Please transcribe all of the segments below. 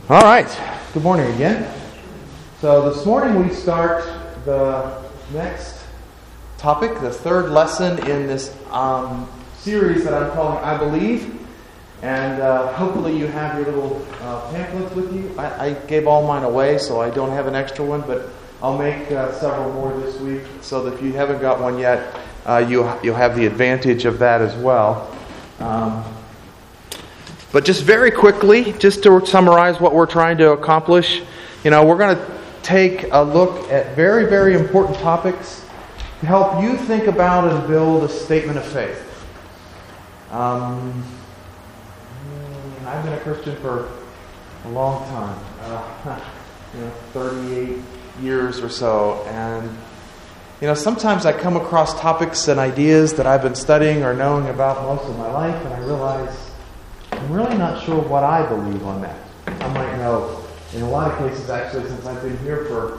All right. Good morning again. So this morning we start the next topic, the third lesson in this series that I'm calling I Believe. And hopefully you have your little pamphlets with you. I gave all mine away, so I don't have an extra one, but I'll make several more this week so that if you haven't got one yet, you'll have the advantage of that as well. But just very quickly, just to summarize what we're trying to accomplish, we're going to take a look at very, very important topics to help you think about and build a statement of faith. I've been a Christian for a long time, 38 years or so, and sometimes I come across topics and ideas that I've been studying or knowing about most of my life, and I realize I'm really not sure what I believe on that. I might know, in a lot of cases actually, since I've been here for,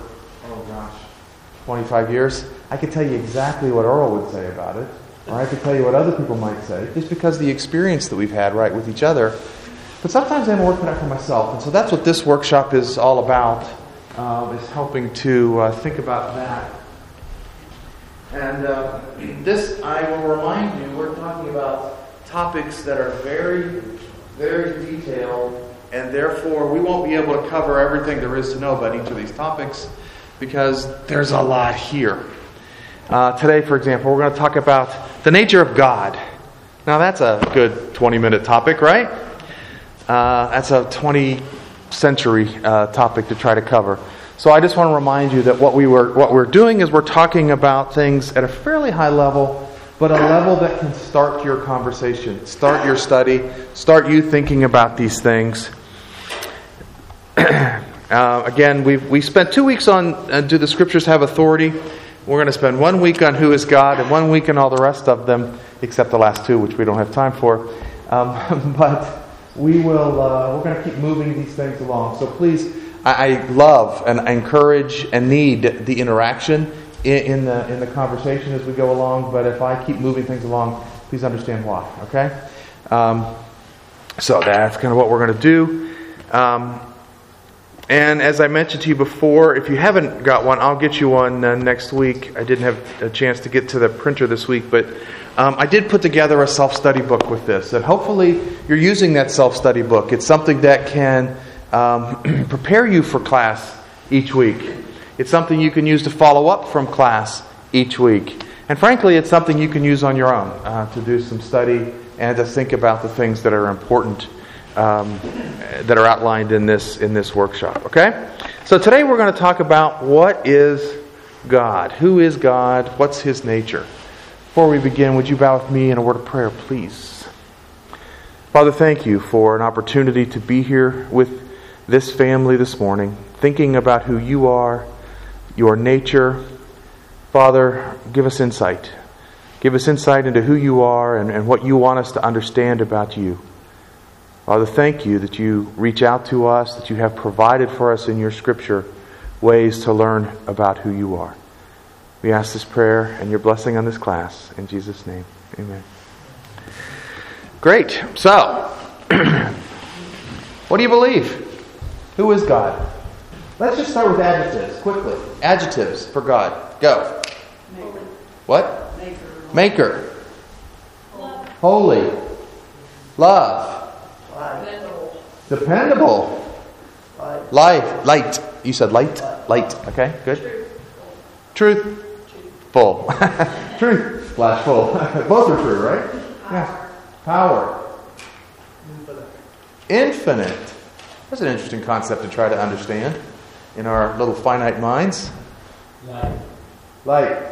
25 years, I could tell you exactly what Earl would say about it, or I could tell you what other people might say, just because of the experience that we've had, right, with each other. But sometimes I'm working out for myself, and so that's what this workshop is all about, is helping to think about that. And this, I will remind you, we're talking about topics that are very, very detailed, and therefore we won't be able to cover everything there is to know about each of these topics because there's a lot here. Today, for example, we're going to talk about the nature of God. Now that's a good 20-minute topic, right? That's a 20th century topic to try to cover. So I just want to remind you that what we're doing is we're talking about things at a fairly high level, but a level that can start your conversation, start your study, start you thinking about these things. Again, we spent 2 weeks on do the Scriptures have authority? We're going to spend 1 week on who is God and 1 week on all the rest of them, except the last two, which we don't have time for. But we're going to keep moving these things along. So please, I love and encourage and need the interaction in the conversation as we go along, but if I keep moving things along, please understand why, okay? So that's kind of what we're going to do. And as I mentioned to you before, if you haven't got one, I'll get you one next week. I didn't have a chance to get to the printer this week, but I did put together a self-study book with this, and hopefully you're using that self-study book. It's something that can prepare you for class each week. It's something you can use to follow up from class each week. And frankly, it's something you can use on your own to do some study and to think about the things that are important that are outlined in this workshop. Okay? So today we're going to talk about what is God? Who is God? What's His nature? Before we begin, would you bow with me in a word of prayer, please? Father, thank you for an opportunity to be here with this family this morning, thinking about who you are, your nature. Father, give us insight. Give us insight into who you are and what you want us to understand about you. Father, thank you that you reach out to us, that you have provided for us in your Scripture ways to learn about who you are. We ask this prayer and your blessing on this class. In Jesus' name, amen. Great. So, what do you believe? Who is God? Let's just start with adjectives, quickly. Adjectives for God. Go. Maker. What? Maker. Love. Holy. Love. Dependable. Light. You said light? Light. Okay, good. Truthful. Truth. Full. Both are true, right? Yeah. Power. Infinite. That's an interesting concept to try to understand in our little finite minds. Light.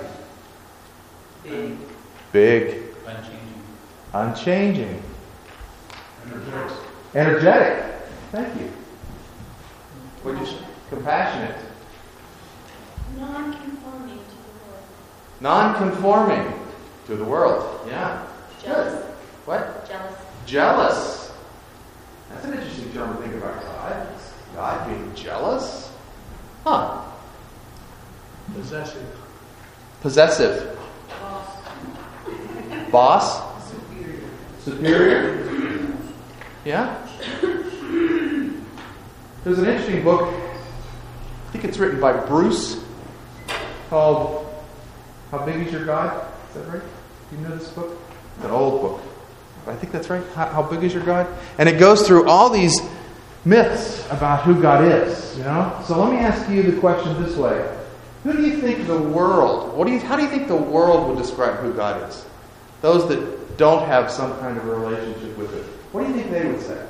Big. Unchanging. Energetic. Thank you. Would you say? Compassionate. Non-conforming to the world. Non-conforming to the world. Yeah. Jealous. What? Jealous. That's an interesting term to think about God. God being jealous? Huh. Possessive. Boss? Superior? Yeah? There's an interesting book, I think it's written by Bruce, called How Big Is Your God? Is that right? Do you know this book? It's an old book. I think that's right. How Big Is Your God? And it goes through all these myths about who God is, you know? So let me ask you the question this way. Who do you think the world, how do you think the world would describe who God is? Those that don't have some kind of a relationship with it. What do you think they would say?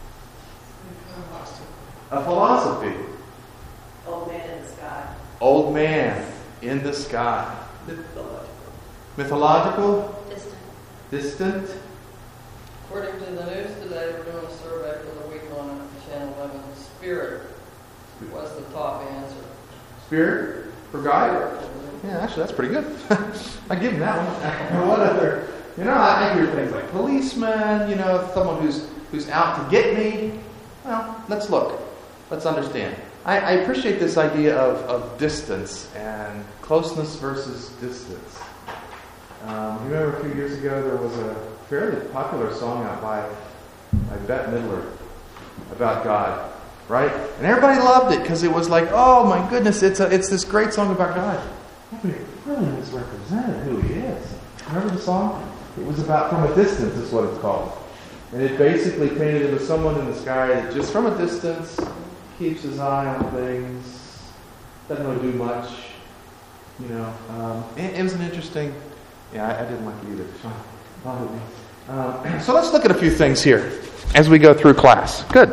A philosophy. Old man in the sky. Old man in the sky. Mythological? Distant? According to the news today, we're doing a survey for the week on Channel 11. Spirit was the top answer. Spirit? For God? Yeah, actually, that's pretty good. I give him that one. What other? You know, I hear things like policeman, you know, someone who's out to get me. Well, let's look. Let's understand. I appreciate this idea of distance and closeness versus distance. You remember a few years ago there was a fairly popular song out by Bette Midler about God, right? And everybody loved it because it was like, oh my goodness, it's this great song about God. But it really misrepresented who He is. Remember the song? It was about From a Distance is what it's called. And it basically painted him as someone in the sky that just from a distance keeps his eye on things, doesn't really do much, you know. It was an interesting, I didn't like it either. So let's look at a few things here as we go through class. Good.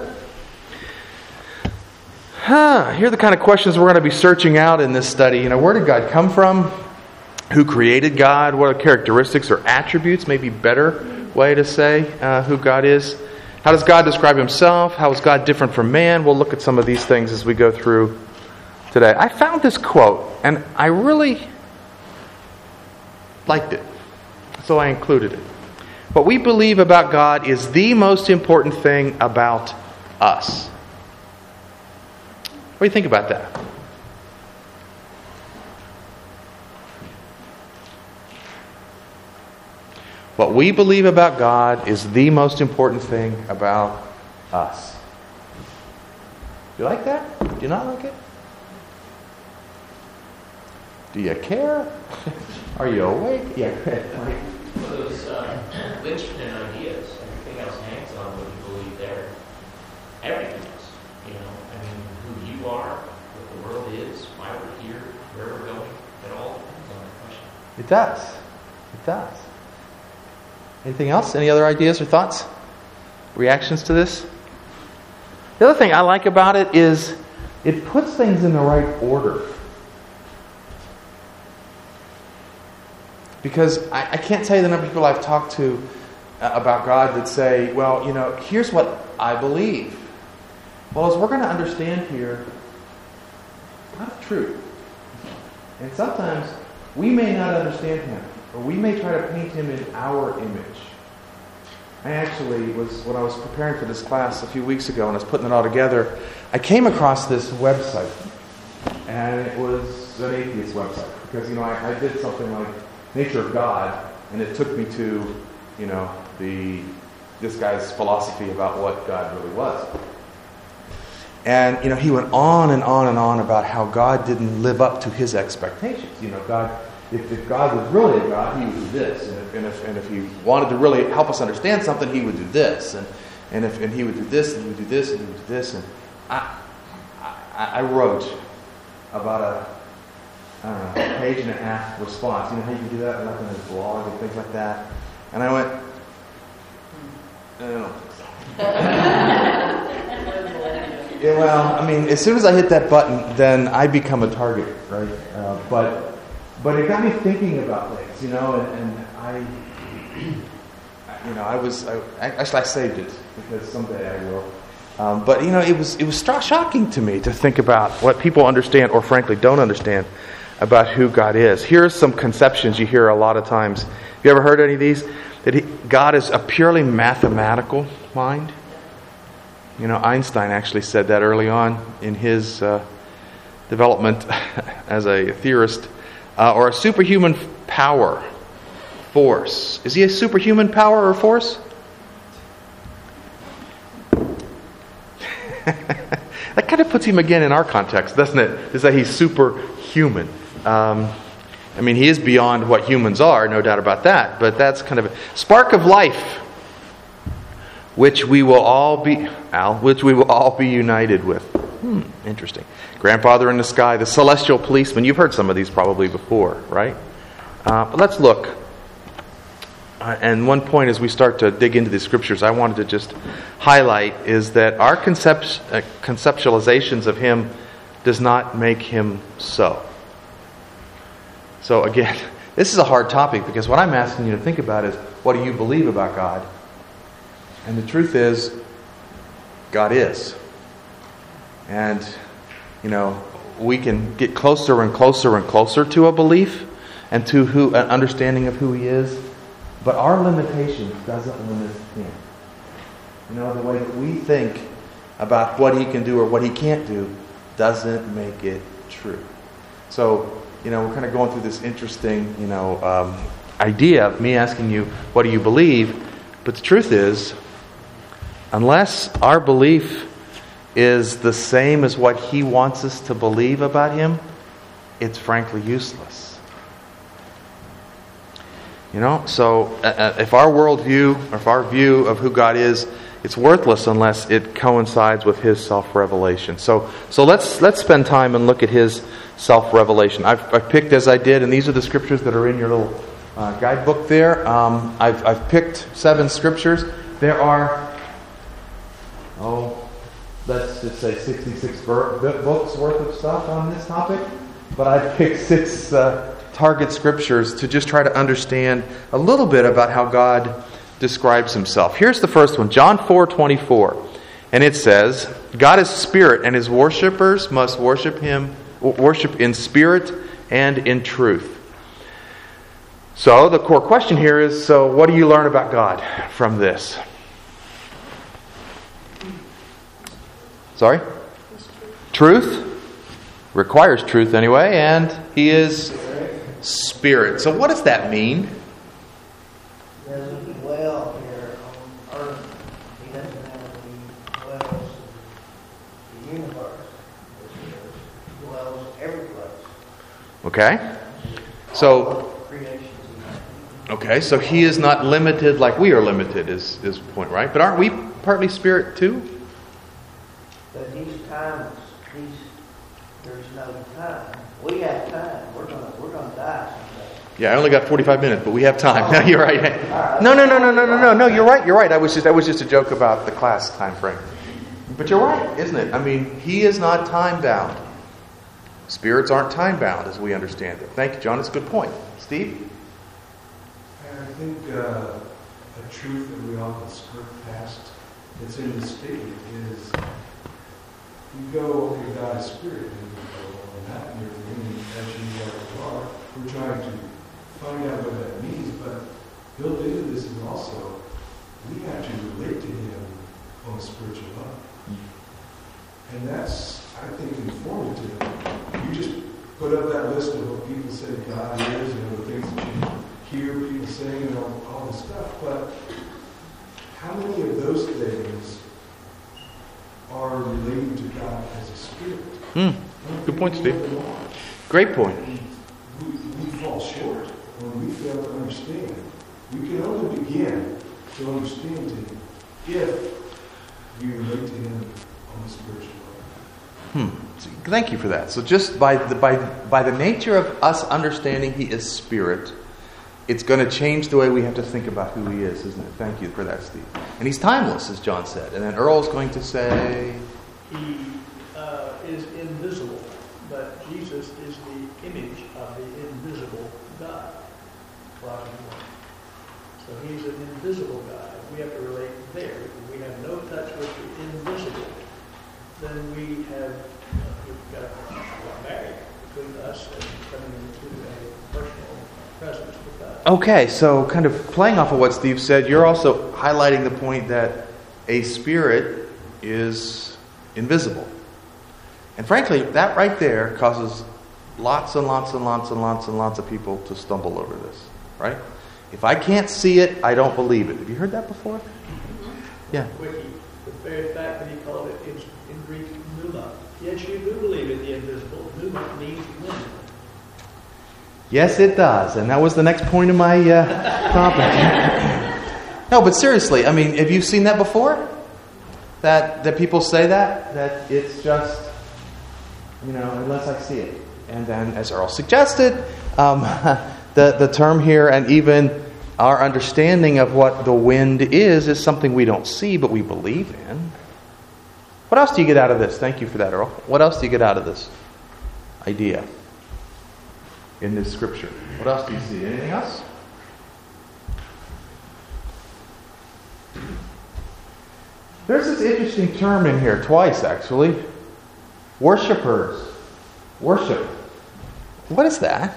Here are the kind of questions we're going to be searching out in this study. You know, where did God come from? Who created God? What are characteristics or attributes? Maybe better way to say who God is. How does God describe Himself? How is God different from man? We'll look at some of these things as we go through today. I found this quote, and I really liked it, so I included it. What we believe about God is the most important thing about us. What do you think about that? What we believe about God is the most important thing about us. Do you like that? Do you not like it? Do you care? Are you awake? Yeah. Those linchpin ideas, everything else hangs on what you believe there. Everything else, you know. I mean, who you are, what the world is, why we're here, where we're going, it all depends on that question. It does. It does. Anything else? Any other ideas or thoughts? Reactions to this? The other thing I like about it is it puts things in the right order. Because I can't tell you the number of people I've talked to about God that say, well, you know, here's what I believe. Well, as we're going to understand here, God's true. And sometimes we may not understand Him, or we may try to paint Him in our image. I actually when I was preparing for this class a few weeks ago and I was putting it all together, I came across this website. And it was an atheist website. Because, you know, I did something like Nature of God, and it took me to, you know, this guy's philosophy about what God really was. And, you know, he went on and on and on about how God didn't live up to his expectations. You know, God, if God was really a God, He would do this. And if He wanted to really help us understand something, He would do this. And He would do this, and He would do this, and He would do this. And I wrote about a page and a half response. You know how you can do that, like in a blog and things like that. And I went, I don't think so. Yeah, well, I mean, as soon as I hit that button, then I become a target, right? But it got me thinking about things, you know, and I saved it because someday I will. But you know, it was shocking to me to think about what people understand or frankly don't understand about who God is. Here are some conceptions you hear a lot of times. Have you ever heard any of these? That God is a purely mathematical mind. You know, Einstein actually said that early on in his development as a theorist. Or a superhuman power, force. Is He a superhuman power or force? that kind of puts him again in our context, doesn't it? Is that he's superhuman. I mean, he is beyond what humans are, no doubt about that. But that's kind of a spark of life, which we will all be, united with. Interesting. Grandfather in the sky, the celestial policeman. You've heard some of these probably before, right? But let's look. And one point as we start to dig into the scriptures, I wanted to just highlight is that our conceptualizations of him does not make him so. So again, this is a hard topic because what I'm asking you to think about is, what do you believe about God? And the truth is, God is. And, we can get closer and closer and closer to a belief and to an understanding of who He is. But our limitation doesn't limit Him. The way that we think about what He can do or what He can't do doesn't make it true. So, we're kind of going through this interesting, idea of me asking you, what do you believe? But the truth is, unless our belief is the same as what He wants us to believe about Him, it's frankly useless. So if our worldview, or if our view of who God is, it's worthless unless it coincides with His self-revelation. So let's spend time and look at His self-revelation. I've picked as I did, and these are the scriptures that are in your little guidebook there. I've picked 7 scriptures. There are, let's just say 66 books worth of stuff on this topic. But I've picked 6 target scriptures to just try to understand a little bit about how God describes Himself. Here's the first one, John 4:24. And it says, God is spirit, and His worshipers must worship in spirit and in truth. So the core question here is, what do you learn about God from this? Sorry? Truth. Requires truth anyway, and He is spirit. So what does that mean? He doesn't dwell here on earth. He doesn't have to dwells in the universe. He dwells every place. Okay. So He is not limited like we are limited is the point, right? But aren't we partly spirit too? But He's timeless. There's no time. We have time. We're gonna die someday. Yeah, I only got 45 minutes, but we have time. No, you're right. No, you're right. That was just a joke about the class time frame. But you're right, isn't it? I mean, He is not time bound. Spirits aren't time bound as we understand it. Thank you, John. That's a good point. Steve? I think a truth that we often skirt past that's in the statement is, you go, okay, God is spirit, and you go, well, not in your meaning as you are. We're trying to find out what that means, but built into this is also, we have to relate to Him on a spiritual level. And that's, I think, informative. You just put up that list of what people say God is, and the things that you hear people saying and all this stuff, but how many of those things are relating to God as a spirit? Good point, Steve. Great point. We fall short when we fail to understand. We can only begin to understand Him if we relate to Him on the spiritual level. Thank you for that. So just by the nature of us understanding He is spirit, it's going to change the way we have to think about who He is, isn't it? Thank you for that, Steve. And He's timeless, as John said. And then Earl's going to say, He is invisible, but Jesus is the image of the invisible God. So He's an invisible God. We have to relate there. If we have no touch with the invisible, then we've got a barrier between us and coming into a personal presence with God. okay, so kind of playing off of what Steve said, you're also highlighting the point that a spirit is invisible. And frankly, that right there causes lots and lots and lots and lots and lots of people to stumble over this, right? If I can't see it, I don't believe it. Have you heard that before? Yeah. Wiki. the very fact that he called it in Greek pneuma. Yes, you do believe in the invisible. Pneuma means wind. Yes, it does. And that was the next point of my topic. No, but seriously, I mean, have you seen that before? That people say that it's just, unless I see it. And then, as Earl suggested, the term here and even our understanding of what the wind is something we don't see, but we believe in. What else do you get out of this? Thank you for that, Earl. What else do you get out of this idea in this scripture? What else do you see? Anything else? There's this interesting term in here, twice actually. Worshippers. Worship. What is that?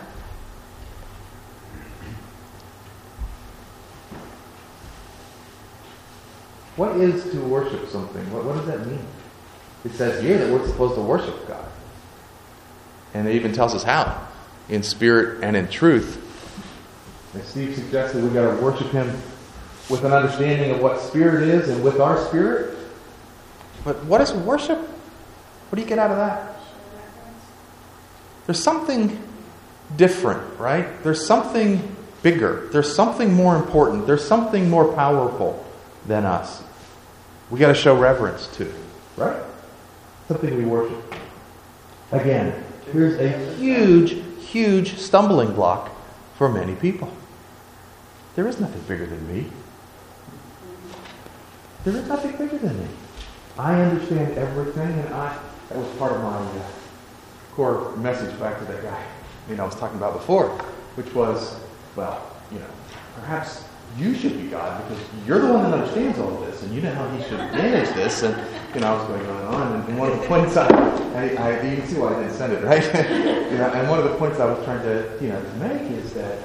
What is to worship something? What does that mean? It says here that we're supposed to worship God. And it even tells us how. In spirit and in truth. And Steve suggested we've got to worship Him with an understanding of what spirit is and with our spirit. But what is worship? What do you get out of that? There's something different, right? There's something bigger. There's something more important. There's something more powerful than us. We got to show reverence to, right? Something we worship. Again, here's a huge, huge stumbling block for many people. There is nothing bigger than me. There is nothing bigger than me. I understand everything, and that was part of my core message back to that guy I was talking about before, which was, perhaps you should be God because you're the one that understands all of this, and you know how He should manage this. And I was going on, and one of the points I you can see why I didn't send it, right? And one of the points I was trying to make is that,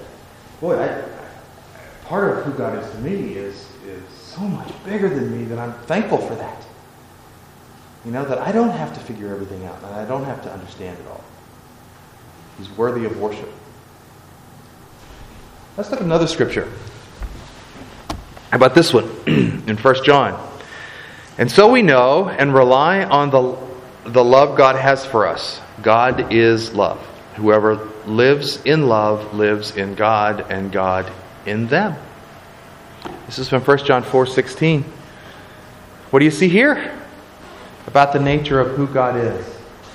part of who God is to me is so much bigger than me that I'm thankful for that. That I don't have to figure everything out, and I don't have to understand it all. He's worthy of worship. Let's look at another scripture. How about this one in 1 John? And so we know and rely on the love God has for us. God is love. Whoever lives in love lives in God and God in them. This is from 1 John 4:16. What do you see here? About the nature of who God is.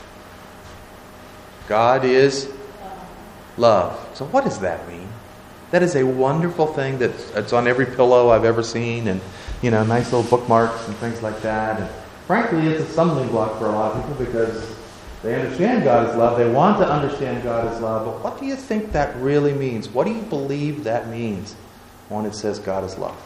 God is love. So what does that mean? That is a wonderful thing that's on every pillow I've ever seen, and nice little bookmarks and things like that. And frankly, it's a stumbling block for a lot of people because they understand God is love. They want to understand God is love. But what do you think that really means? What do you believe that means when it says God is love?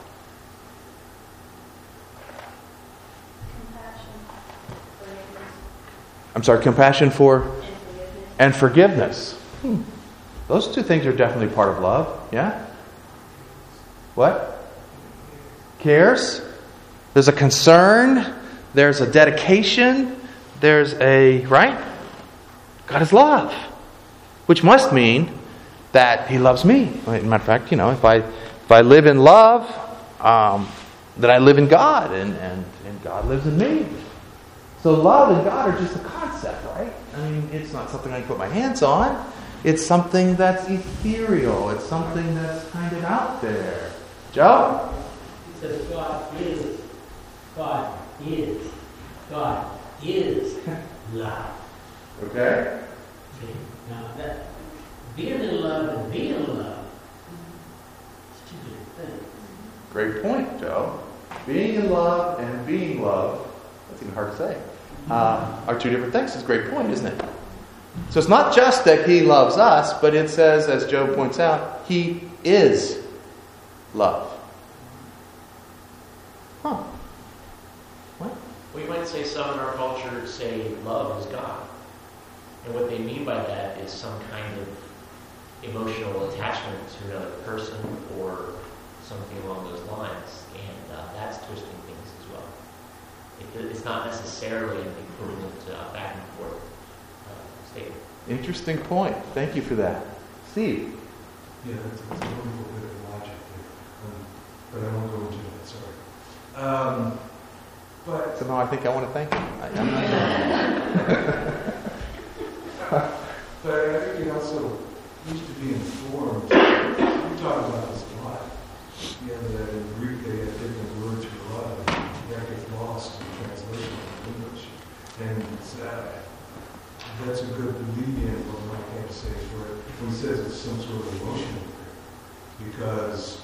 Compassion for and forgiveness. Those two things are definitely part of love. Yeah? What? Cares. There's a concern. There's a dedication. There's a, right? God is love. Which must mean that He loves me. As a matter of fact, if I live in love, then I live in God and God lives in me. So love and God are just a concept, right? I mean, it's not something I can put my hands on. It's something that's ethereal. It's something that's kind of out there. Joe? He says God is love. Okay. See? Now, that being in love and being in love is two different things. Great point, Joe. Being in love and being loved, that's even hard to say, are two different things. It's a great point, isn't it? So it's not just that He loves us, but it says, as Joe points out, He is love. Huh. What? We might say some in our culture say love is God. And what they mean by that is some kind of emotional attachment to another person or something along those lines. And that's twisting things as well. It's not necessarily an equivalent back and forth statement. Interesting point. Thank you for that. Steve? Yeah, that's a wonderful bit of logic there. But I won't go into that, sorry. But Somehow I think I want to thank him. I'm not sure. But I think it also needs to be informed. We talk about this a lot. You know, that in Greek they have different words for love. That gets lost in translation in English. And that's a good lead-in what Mike had to say for it. When he says it's some sort of emotional thing. Because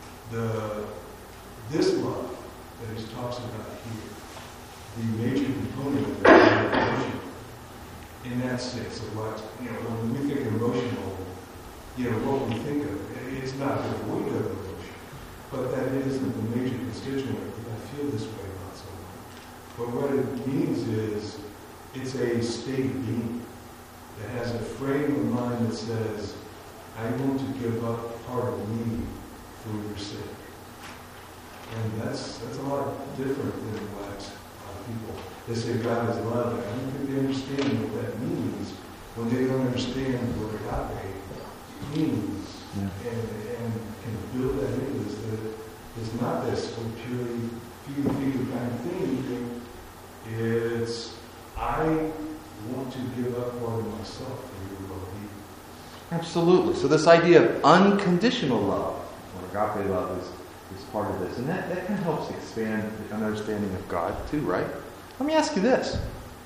this love that he talks about here, the major component of that is emotion. In that sense of what, when we think emotional, what we think of, it's not the weight of emotion, but that isn't the major constituent. I feel this way about someone. But what it means is, it's a state of being that has a frame of mind that says, I want to give up part of me for your sake. And that's a lot different than what people, they say God is love, and I don't think they understand what that means when they don't understand what agape means. Yeah. And can build that into this, that it's not this purely feeling kind of thing. It's, I want to give up part of myself for your well-being. Absolutely. So this idea of unconditional love, or agape love, is part of this. And that kind of helps expand the understanding of God too, right? Let me ask you this.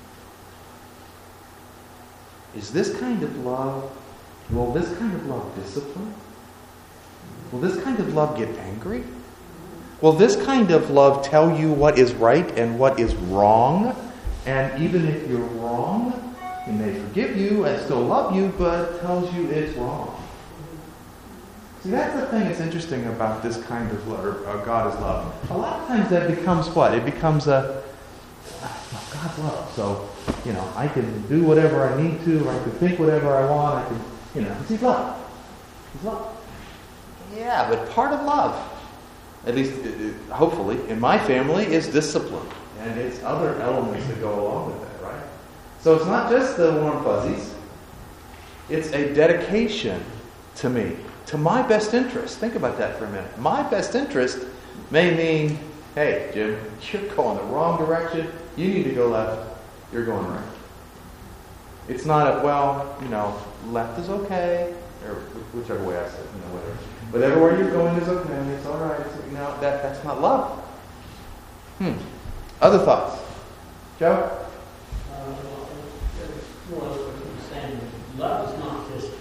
Is this kind of love, will this kind of love discipline? Will this kind of love get angry? Will this kind of love tell you what is right and what is wrong? And even if you're wrong, it may forgive you and still love you, but tells you it's wrong. See, that's the thing that's interesting about this kind of love, or God is love. A lot of times that becomes what? It becomes God's love. So, I can do whatever I need to, or I can think whatever I want, I can, because He's love. He's love. Yeah, but part of love, at least hopefully, in my family, is discipline. And it's other elements that go along with that, right? So it's not just the warm fuzzies. It's a dedication to me, to my best interest. Think about that for a minute. My best interest may mean, hey, Jim, you're going the wrong direction. You need to go left. You're going right. It's not left is okay, or whichever way I said, whatever. But everywhere you're going is okay. It's all right. That's not love. Other thoughts? Joe? Love is not just,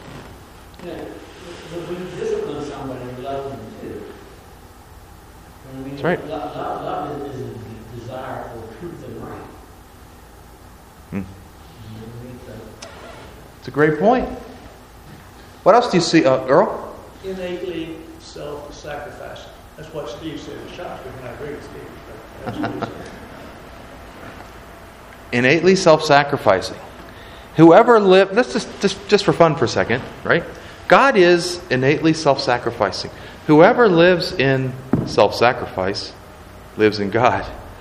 when you discipline somebody, you love them too. That's right. Love is a desire for truth and right. It's a great point. What else do you see, Earl? Innately self-sacrificing. That's what Steve said. It shocked me when I agree with Steve. That's what he said. Innately self-sacrificing. Whoever lives, let's just for fun for a second, right? God is innately self-sacrificing. Whoever lives in self-sacrifice lives in God,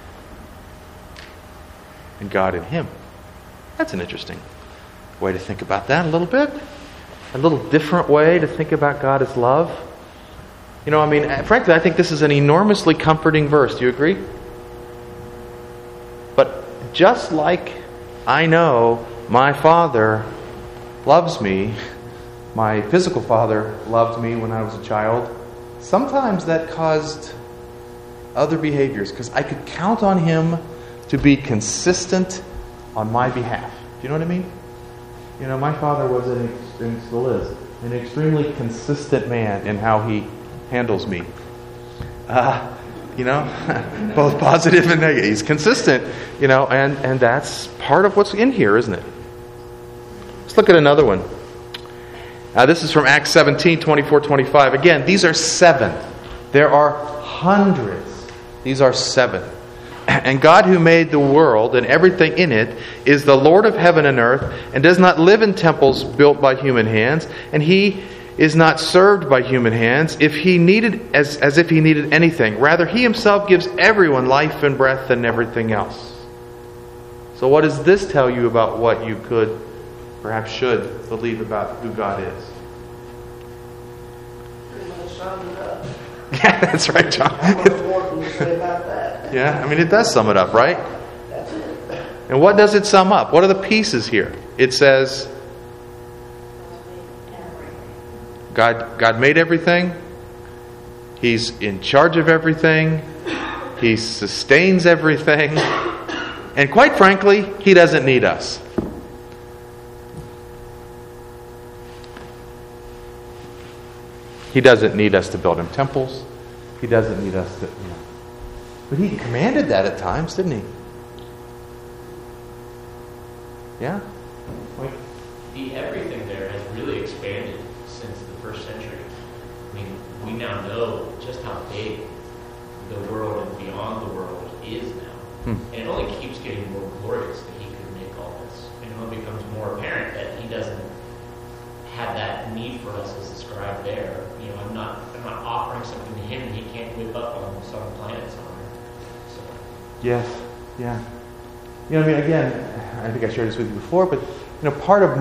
and God in him. That's an interesting way to think about that a little bit. A little different way to think about God as love. Frankly, I think this is an enormously comforting verse. Do you agree? But just like I know my Father loves me, my physical father loved me when I was a child, sometimes that caused other behaviors because I could count on him to be consistent on my behalf. Do you know what I mean? My father was and still is an extremely consistent man in how he handles me. Both positive and negative. He's consistent, and that's part of what's in here, isn't it? Let's look at another one. This is from Acts 17, 24, 25. Again, these are 7. There are hundreds. These are 7. And God who made the world and everything in it is the Lord of heaven and earth and does not live in temples built by human hands. And He is not served by human hands as if He needed anything. Rather, He Himself gives everyone life and breath and everything else. So what does this tell you about what you could, perhaps should, believe about who God is? Pretty much summed it up. Yeah, that's right, John. What more can you say about that? Yeah, I mean, it does sum it up, right? That's it. And what does it sum up? What are the pieces here? It says, God made everything. He's in charge of everything. He sustains everything. And quite frankly, He doesn't need us. He doesn't need us to build Him temples. He doesn't need us to, But He commanded that at times, didn't He? Yeah? The everything there has really expanded since the first century. I mean, we now know just how big the world and beyond the world is now. And it only keeps getting more glorious that He could make all this. And it only becomes more apparent that He doesn't have that need for us as described there. I'm not offering something to Him and He can't whip up on some planet somewhere. So. Yes, yeah. I mean, again, I think I shared this with you before, but part of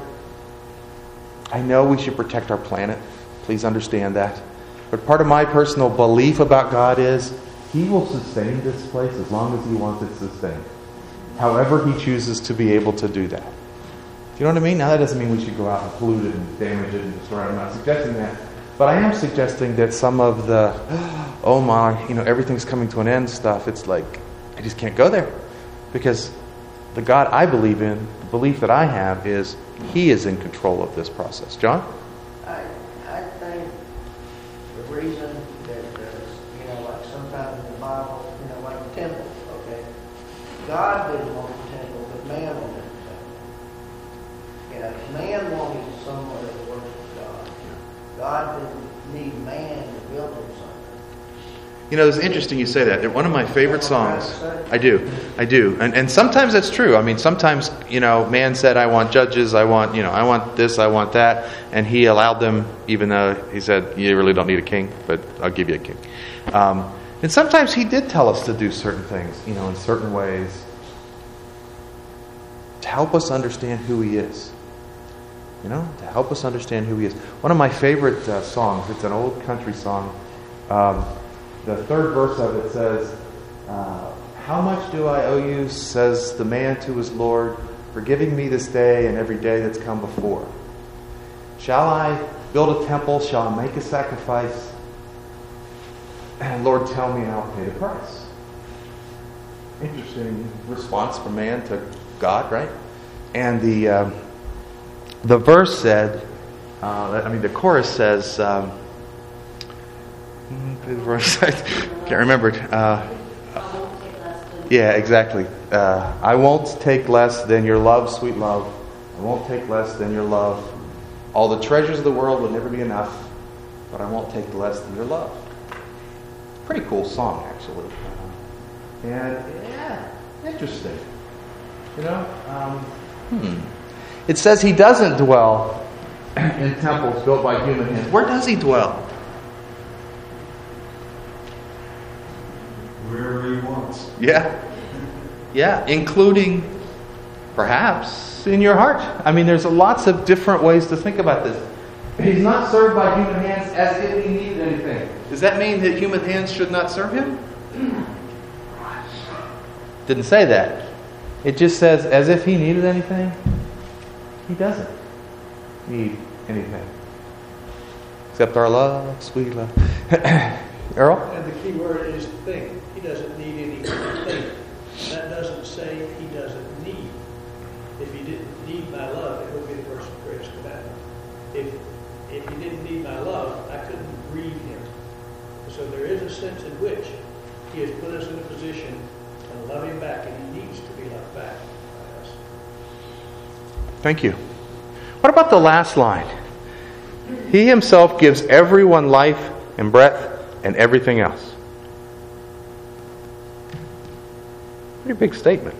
I know we should protect our planet. Please understand that. But part of my personal belief about God is He will sustain this place as long as He wants it sustained. However He chooses to be able to do that. Do you know what I mean? Now that doesn't mean we should go out and pollute it and damage it and destroy it. I'm not suggesting that. But I am suggesting that some of the, oh my, everything's coming to an end stuff, it's like, I just can't go there. Because the God I believe in, the belief that I have is He is in control of this process. John? I think the reason that, like sometimes in the Bible, like the temple, okay? God didn't want the temple, but man wanted the temple. Man wanted somewhere to worship God. God didn't need man to build him something. It's interesting you say that. One of my favorite songs. I do. And sometimes that's true. I mean, sometimes, man said, I want judges, I want this, I want that. And He allowed them, even though He said, you really don't need a king, but I'll give you a king. And sometimes He did tell us to do certain things, in certain ways, to help us understand who He is. To help us understand who He is. One of my favorite songs, it's an old country song. The third verse of it says, how much do I owe you, says the man to his Lord, for giving me this day and every day that's come before? Shall I build a temple? Shall I make a sacrifice? And Lord, tell me and I'll pay the price. Interesting response from man to God, right? And the verse said, the chorus says, I can't remember it. Yeah, exactly. I won't take less than your love, sweet love. I won't take less than your love. All the treasures of the world would never be enough, but I won't take less than your love. Pretty cool song, actually. And yeah, interesting. It says He doesn't dwell in temples built by human hands. Where does He dwell? Wherever He wants. Yeah, including perhaps in your heart. I mean, there's lots of different ways to think about this. He's not served by human hands as if He needed anything. Does that mean that human hands should not serve Him? Didn't say that. It just says as if He needed anything. He doesn't need anything. Except our love, sweet love. Earl? And the key word is thing. He doesn't need anything. That doesn't say He doesn't need. If He didn't need my love, it would be the first and greatest commandment. If He didn't need my love, I couldn't breathe Him. So there is a sense in which He has put us in a position to love Him back, and He needs to be loved back by us. Thank you. What about the last line? He Himself gives everyone life and breath and everything else. Pretty big statement.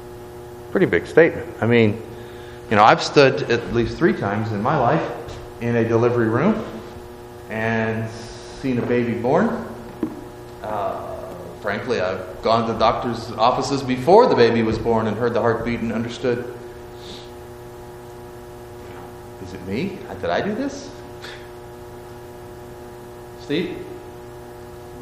I mean, I've stood at least 3 times in my life in a delivery room and seen a baby born. Frankly, I've gone to doctors' offices before the baby was born and heard the heartbeat and understood, is it me? Did I do this? Steve?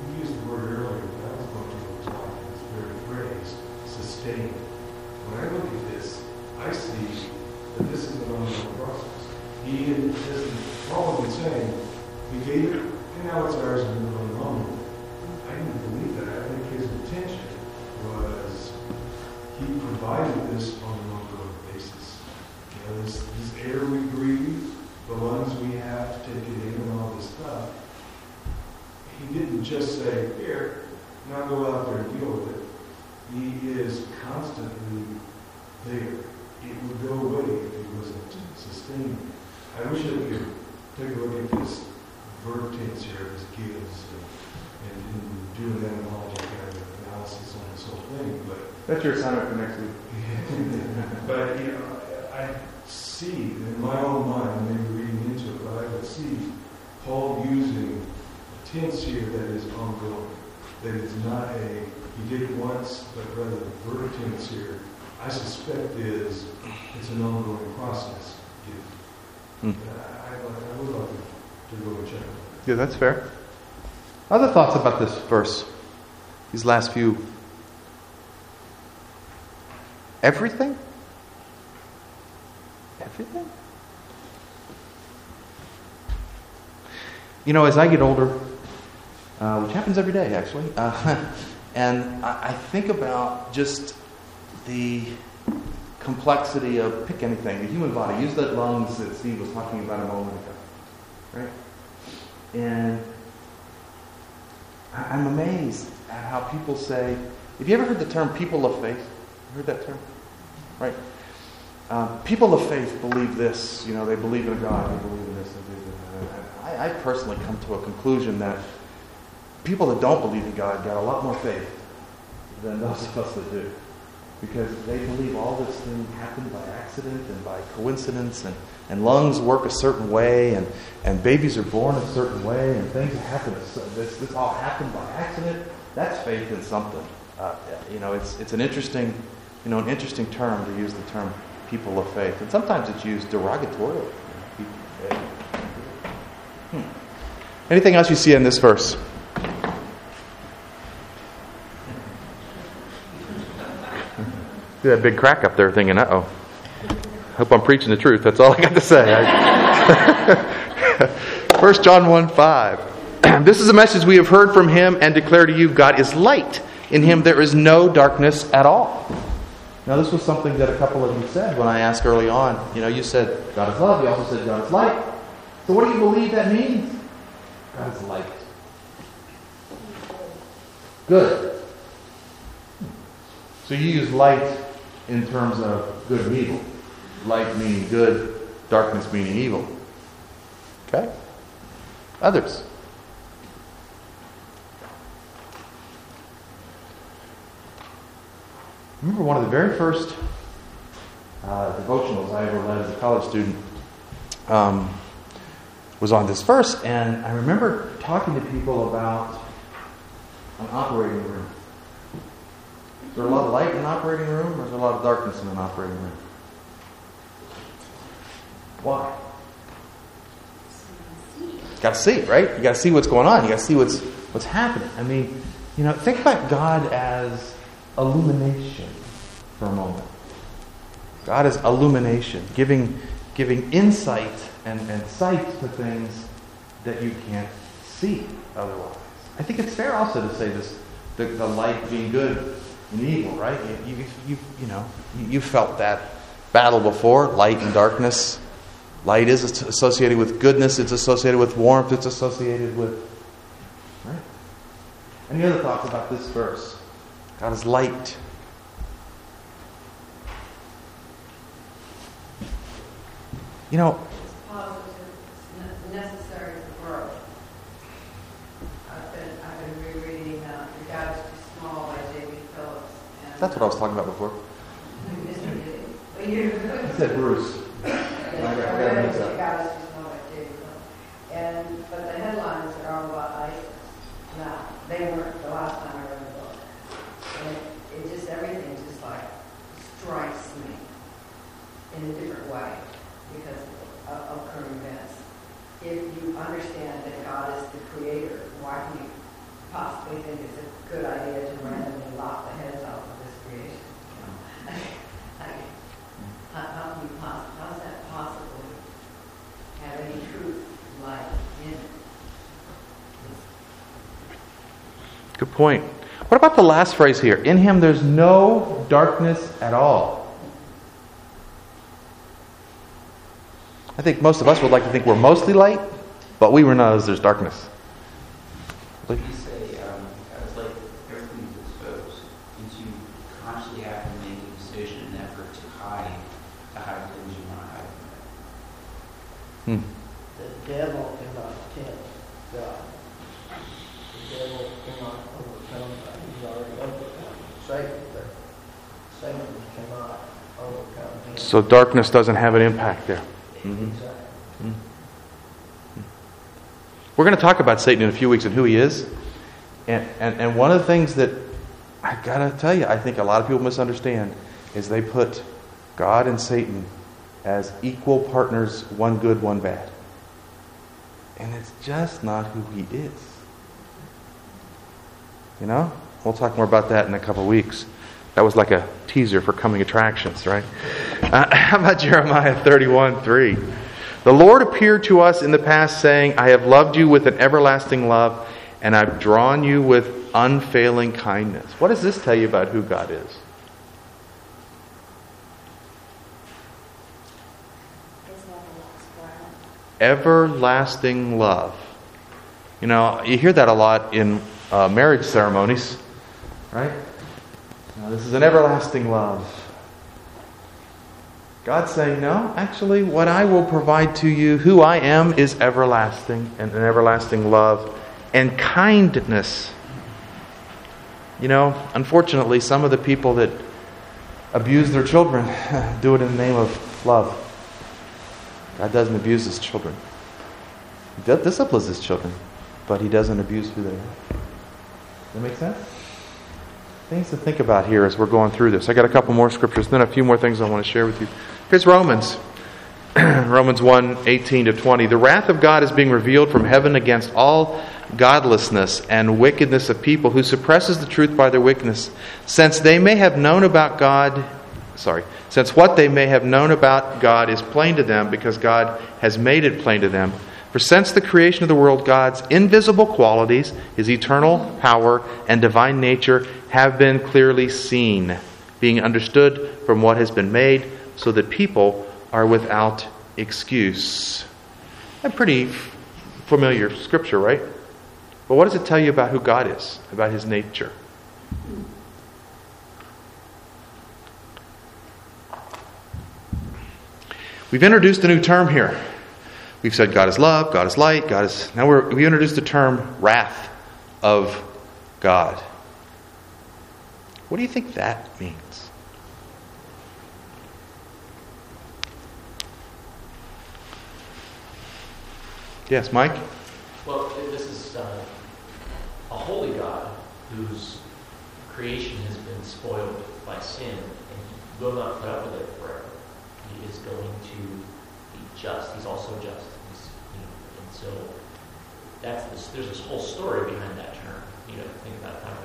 you used the word earlier, but I was going to talk this very phrase, sustain. When I look at this, I see that this is an ongoing process. He is, Paul has been saying, he gave it, and now it's ours and we're going along with it. I didn't believe that. I think his intention was he provided this on an ongoing basis. You know, this air we breathe, the lungs we have to take it in and all this stuff. He didn't just say, here, now go out there and deal with it. He is constantly there. It would go away if he wasn't sustained. I wish that we could take a look at this verb tense here, this gives, and do an etymology kind of analysis on this whole thing. But That's your assignment for next week. but you know, I see in my own mind, maybe reading into it, but I would see Paul using a tense here that is ongoing. That is not he did it once, but rather the verb tense here, I suspect it's an ongoing process. I would like to go and check it. Yeah, that's fair. Other thoughts about this verse? These last few. Everything? Everything? You know, as I get older, which happens every day actually, and I think about just the complexity of, pick anything, the human body. Use that lungs that Steve was talking about a moment ago. Right? And I'm amazed at how people say, have you ever heard the term people of faith? You heard that term? Right? People of faith believe this. You know, they believe in God, they believe in this, they believe in that. I personally come to a conclusion that people that don't believe in God got a lot more faith than those of us that do. Because they believe all this thing happened by accident and by coincidence, and lungs work a certain way, and babies are born a certain way, and things happen. This all happened by accident. That's faith in something. You know, it's an interesting term to use, the term people of faith, and sometimes it's used derogatorily. People of faith. Anything else you see in this verse? See that big crack up there thinking, uh-oh. Hope I'm preaching the truth. That's all I got to say. 1 John 1:5. This is a message we have heard from him and declare to you, God is light. In him there is no darkness at all. Now this was something that a couple of you said when I asked early on. You know, you said God is love. You also said God is light. So what do you believe that means? God is light. Good. So you use light in terms of good and evil. Light meaning good, darkness meaning evil. Okay? Others? I remember one of the very first devotionals I ever led as a college student was on this verse, and I remember talking to people about an operating room. Is there a lot of light in an operating room, or is there a lot of darkness in an operating room? Why? Got to see, right? You got to see what's going on. You got to see what's happening. I mean, you know, think about God as illumination for a moment. God is illumination, giving insight and sight to things that you can't see otherwise. I think it's fair also to say this: the light being good and evil, right? You felt that battle before, light and darkness. Light is associated with goodness. It's associated with warmth. It's associated with... Right? Any other thoughts about this verse? God is light. You know... It's positive. It's necessary for growth. I've been rereading The God is Too Small by J.B. Phillips. And That's what I was talking about before. Well, you I said Bruce. But the headlines are all about ISIS. Now, they weren't the last time I read the book. And everything just like strikes me in a different way because of current events. If you understand that God is the creator, why possibly think it's a good idea to randomly lock the heads off of this creation. How's that possible? Have any truth, light in it? Good point. What about the last phrase here? In Him there's no darkness at all. I think most of us would like to think we're mostly light, but we realize there's darkness. You say, it's like everything's exposed, and you constantly have to make a decision, an effort to hide things you want to hide from The devil cannot tempt God. The devil cannot overcome God. He's already overcome Satan, but Satan cannot overcome him. So darkness doesn't have an impact there. Exactly. We're going to talk about Satan in a few weeks and who he is. And one of the things that I got to tell you, I think a lot of people misunderstand, is they put God and Satan as equal partners, one good, one bad. And it's just not who he is. You know? We'll talk more about that in a couple of weeks. That was like a teaser for coming attractions, right? How about Jeremiah 31:3? The Lord appeared to us in the past saying, I have loved you with an everlasting love, and I've drawn you with unfailing kindness. What does this tell you about who God is? Everlasting love. You know, you hear that a lot in marriage ceremonies, right? Now, this is an everlasting love. God's saying, no, actually, what I will provide to you, who I am, is everlasting, and an everlasting love and kindness. You know, unfortunately, some of the people that abuse their children do it in the name of love. God doesn't abuse His children. He disciplines His children, but He doesn't abuse who they are. Does that make sense? Things to think about here as we're going through this. I got a couple more scriptures, then a few more things I want to share with you. Here's Romans. Romans 1:18-20. The wrath of God is being revealed from heaven against all godlessness and wickedness of people who suppresses the truth by their wickedness, since what they may have known about God is plain to them, because God has made it plain to them. For since the creation of the world, God's invisible qualities, His eternal power and divine nature, have been clearly seen, being understood from what has been made, so that people are without excuse. A pretty familiar scripture, right? But what does it tell you about who God is, about His nature? We've introduced a new term here. We've said God is love, God is light, Now we introduced the term wrath of God. What do you think that means? Yes, Mike? Well, this is a holy God whose creation has been spoiled by sin, and He will not put up with it forever. He is going to be just. He's also just. And so there's this whole story behind that term. You know, think about that.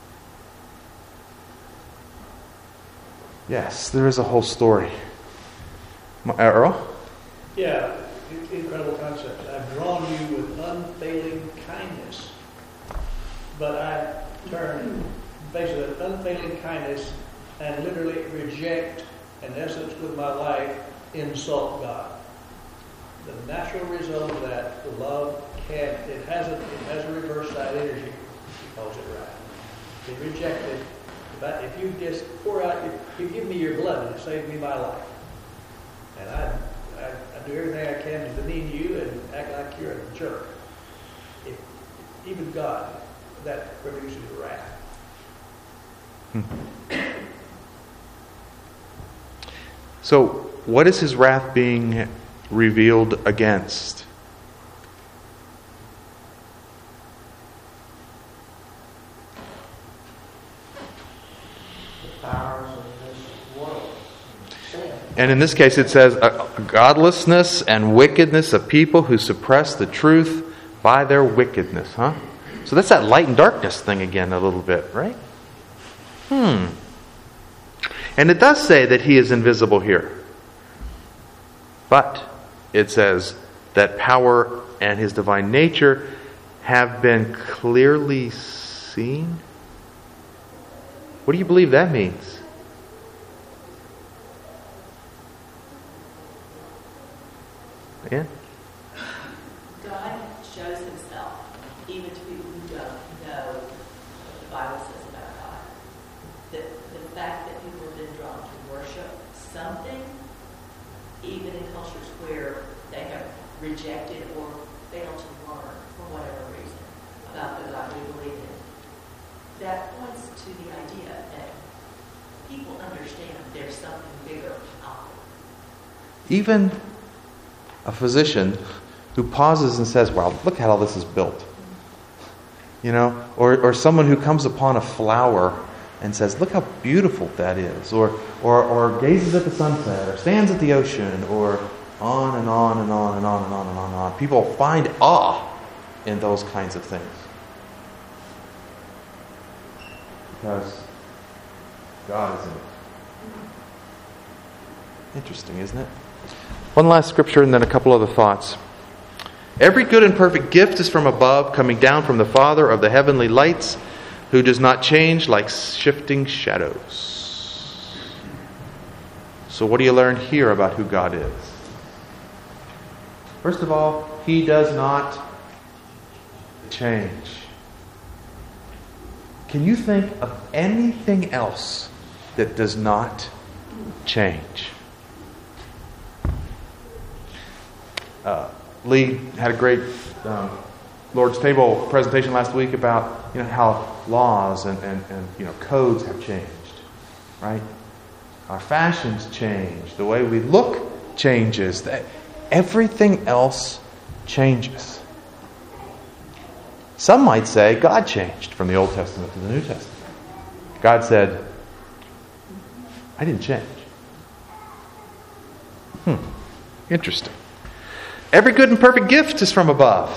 Yes, there is a whole story. Earl? Yeah, incredible concept. I've drawn you with unfailing kindness. But I turn basically unfailing kindness and literally reject, in essence, with my life, insult God. The natural result of that, the love it has a reverse side energy. He calls it wrath. They reject it. But if you just pour out, you give me your blood, it saved me my life. And I do everything I can to demean you and act like you're a jerk. Even God, that produces wrath. So, what is His wrath being revealed against? The powers of this world. Sin. And in this case it says, godlessness and wickedness of people who suppress the truth by their wickedness. So that's that light and darkness thing again a little bit, right? And it does say that He is invisible here. But it says that power and His divine nature have been clearly seen. What do you believe that means? Yeah? God shows Himself even to people who don't know what the Bible says about God. The fact that people have been drawn to worship something, even in cultures where they have rejected or failed to learn for whatever reason about the God we believe in, that points to the idea that people understand there's something bigger out there. Even a physician who pauses and says, "Wow, look how all this is built." You know, or someone who comes upon a flower and says, "Look how beautiful that is," or gazes at the sunset, or stands at the ocean, or on and on and on and on and on and on and on. People find awe in those kinds of things. Because God is in it. Interesting, isn't it? One last scripture and then a couple other thoughts. Every good and perfect gift is from above, coming down from the Father of the heavenly lights, who does not change like shifting shadows. So what do you learn here about who God is? First of all, He does not change. Can you think of anything else that does not change? Lee had a great Lord's Table presentation last week about how laws and codes have changed, right? Our fashions change, the way we look changes. Everything else changes. Some might say God changed from the Old Testament to the New Testament. God said, "I didn't change." Interesting. Every good and perfect gift is from above.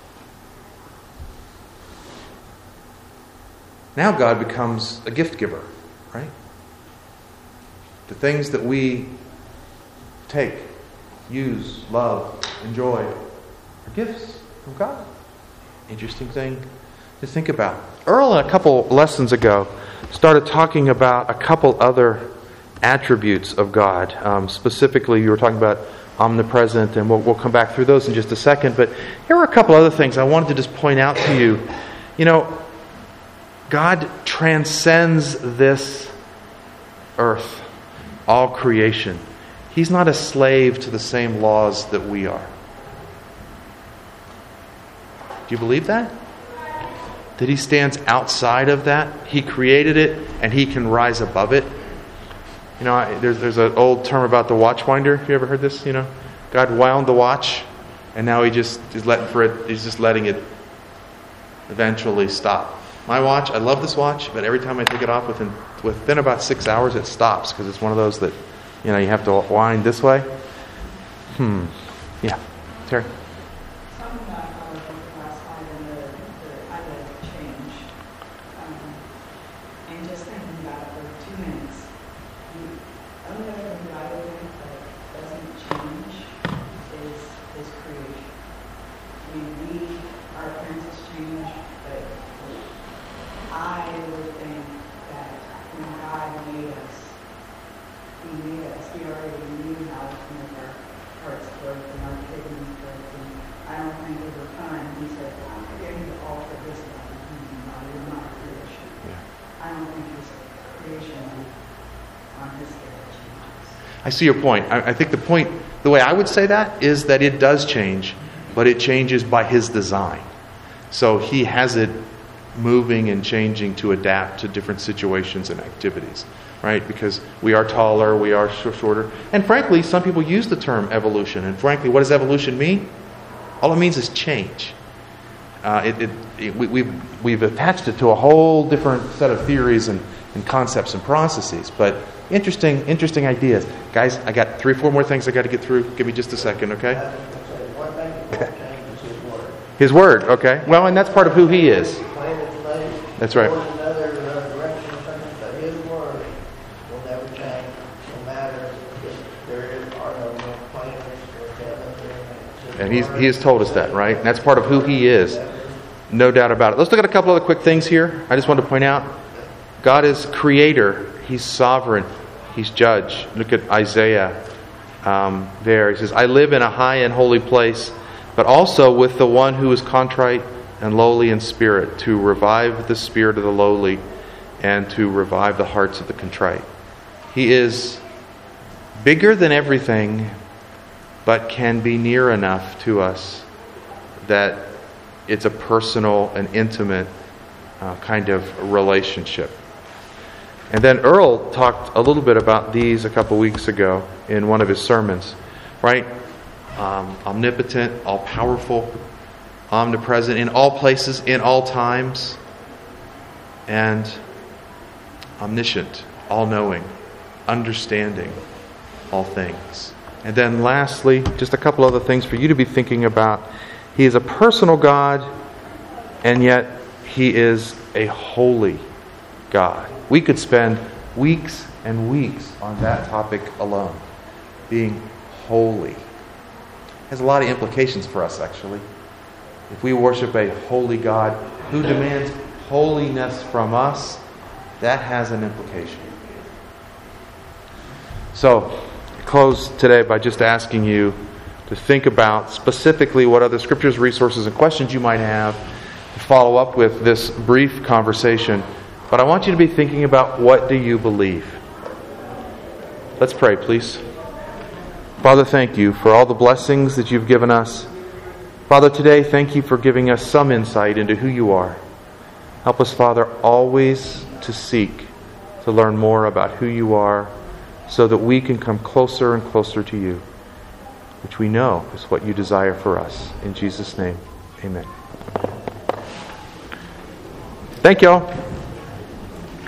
Now God becomes a gift giver, right? The things that we take, use, love, enjoy are gifts from God. Interesting thing to think about. Earl, a couple lessons ago, started talking about a couple other attributes of God. Specifically, you were talking about omnipresent, and we'll come back through those in just a second. But here are a couple other things I wanted to just point out to you. God transcends this earth, all creation. He's not a slave to the same laws that we are. Do you believe that? That He stands outside of that? He created it, and He can rise above it. There's an old term about the watch winder. Have you ever heard this? God wound the watch, and now He just is He's just letting it eventually stop. My watch, I love this watch, but every time I take it off, within about 6 hours, it stops because it's one of those that you have to wind this way. Yeah, Terry. Something that I thought of last night in the idea of change, and just thinking about it for 2 minutes. The only other thing that I would think that doesn't change is creation. I mean, our appearances change, but I would think that when God made us, He already knew how to make our hearts work and our kidneys work. And I don't think over time He said, "I'm going to alter this one. You're not creation." Yeah. I don't think He's creation on His scale. I see your point. I think the way I would say that is that it does change, but it changes by His design. So He has it moving and changing to adapt to different situations and activities, right? Because we are taller, we are shorter. And frankly, some people use the term evolution. And frankly, what does evolution mean? All it means is change. We've attached it to a whole different set of theories and concepts and processes. But interesting ideas. Guys, I got 3 or 4 more things I got to get through. Give me just a second, okay? One thing that won't change is His word. His Word, okay. Well, and that's part of who He is. That's right. Another direction or something, but His Word will never change, no matter if there are no more planets or heaven. And He has told us that, right? And that's part of who He is. No doubt about it. Let's look at a couple other quick things here. I just want to point out, God is creator. He's sovereign. He's judge. Look at Isaiah there. He says, I live in a high and holy place, but also with the one who is contrite and lowly in spirit, to revive the spirit of the lowly and to revive the hearts of the contrite. He is bigger than everything, but can be near enough to us that it's a personal and intimate kind of relationship. And then Earl talked a little bit about these a couple weeks ago in one of his sermons, right? Omnipotent, all-powerful, omnipresent in all places, in all times, and omniscient, all-knowing, understanding all things. And then lastly, just a couple other things for you to be thinking about. He is a personal God, and yet He is a holy God. We could spend weeks and weeks on that topic alone. Being holy. Has a lot of implications for us, actually. If we worship a holy God who demands holiness from us, that has an implication. So, I close today by just asking you to think about specifically what other scriptures, resources, and questions you might have to follow up with this brief conversation. But I want you to be thinking about, what do you believe? Let's pray, please. Father, thank you for all the blessings that you've given us. Father, today, thank you for giving us some insight into who you are. Help us, Father, always to seek to learn more about who you are so that we can come closer and closer to you, which we know is what you desire for us. In Jesus' name, amen. Thank you all.